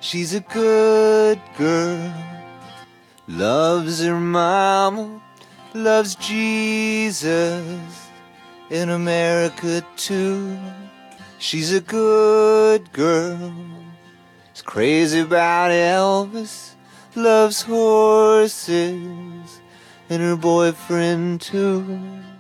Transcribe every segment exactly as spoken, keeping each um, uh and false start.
She's a good girl, loves her mama, loves Jesus, in America too. She's a good girl, is crazy about Elvis, loves horses, and her boyfriend too.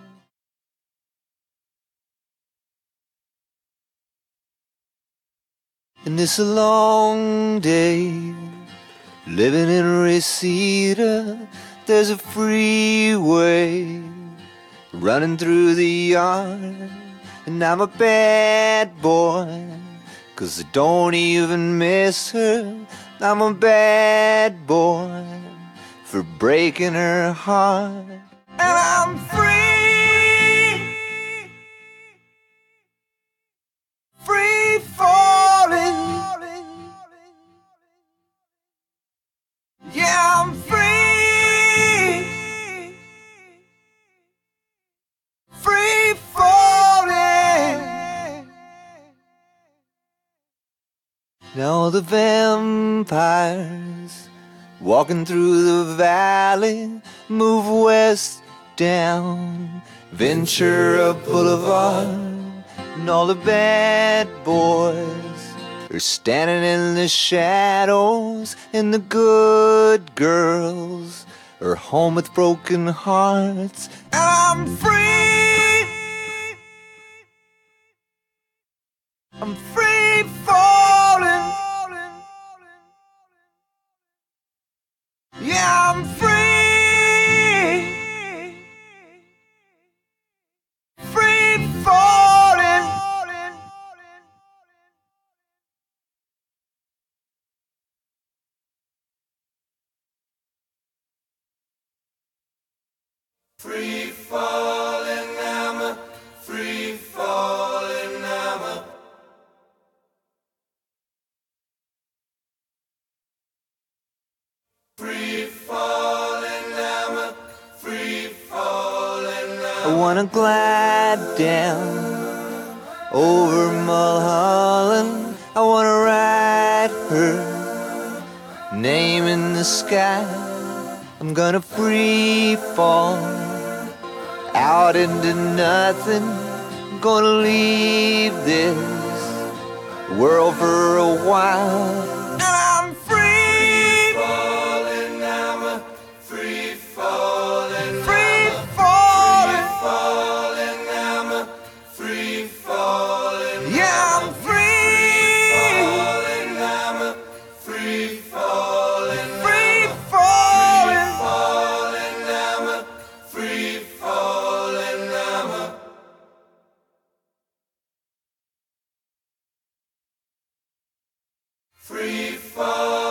And it's a long day, living in Reseda. There's a freeway running through the yard, and I'm a bad boy, 'cause I don't even miss her. I'm a bad boy for breaking her heart. And I'm free, free falling. Yeah, I'm free, free falling. Now the vampires walking through the valley move west down Ventura Boulevard, and all the bad boys are standing in the shadows, and the good girls are home with broken hearts. And I'm free, I'm free falling. Yeah, I'm free, free falling. Free falling, I'm a free falling, I'm a free falling, I'm a free falling, I'm a I wanna glide down over Mulholland. I wanna write her name in the sky. I'm gonna free fall out into nothing. I'm gonna leave this world for a while. And I'm free falling, I'm a free falling, free falling, falling, I'm a free falling. Yeah, I'm free falling, I'm a free falling, free falling, falling, I'm a free falling, I'm a free fall.